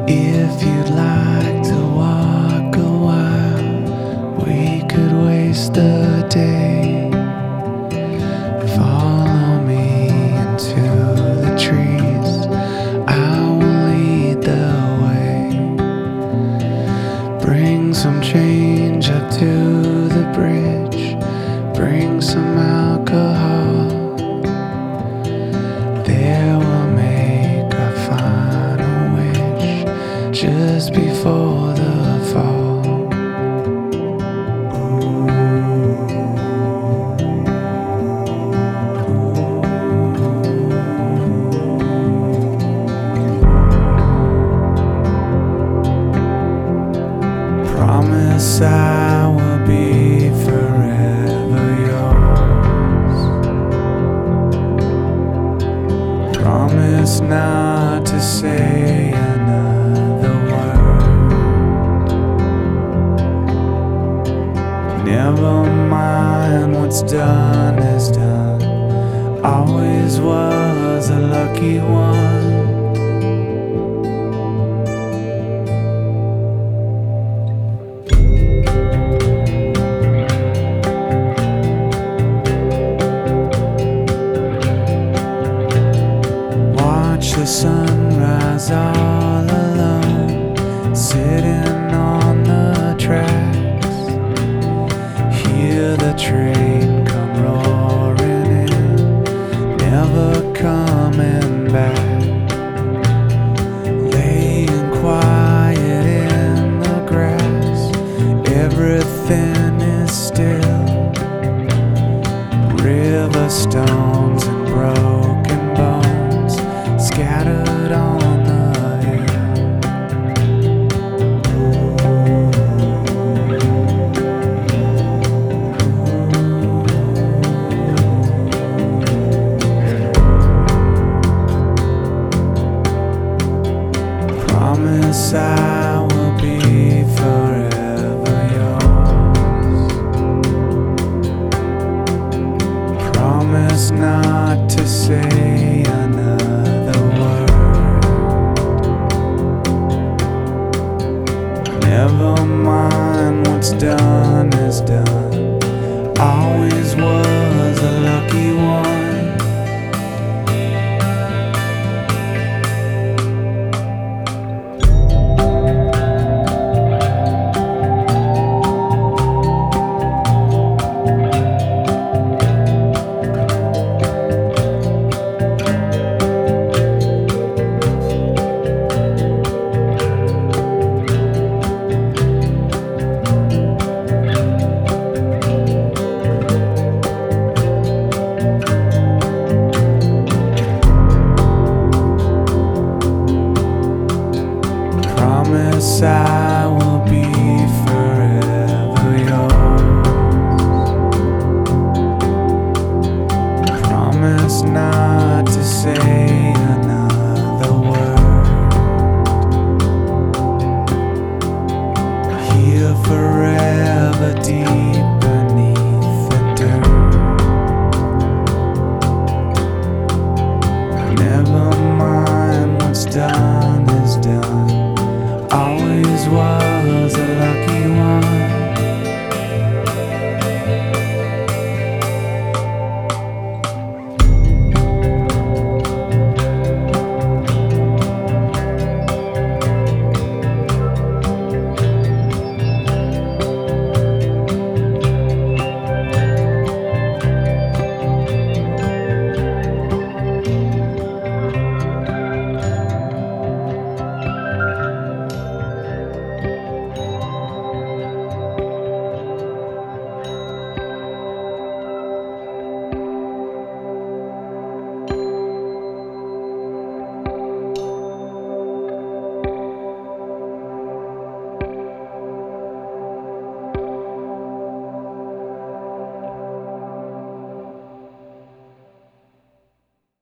If you'd like to walk a while, we could waste the day. Follow me into the trees, I will lead the way. Bring some change up to the bridge, bring some alcohol. There we'll make our final wish just before the fall. Promise I will be forever yours. Promise not to say another word. Never mind, what's done is done. Always was a lucky one. The sunrise all alone, sitting on the tracks. Hear the train come roaring in, never coming back. Laying quiet in the grass, everything is still. River stones and broken bones scattered on the hill. Promise I will be forever yours. Promise not to say another word. Never mind, what's done is done. Always was a lucky one. Promise I will be forever yours. Promise not to say another word. Here forever deep beneath the dirt. Never mind what's done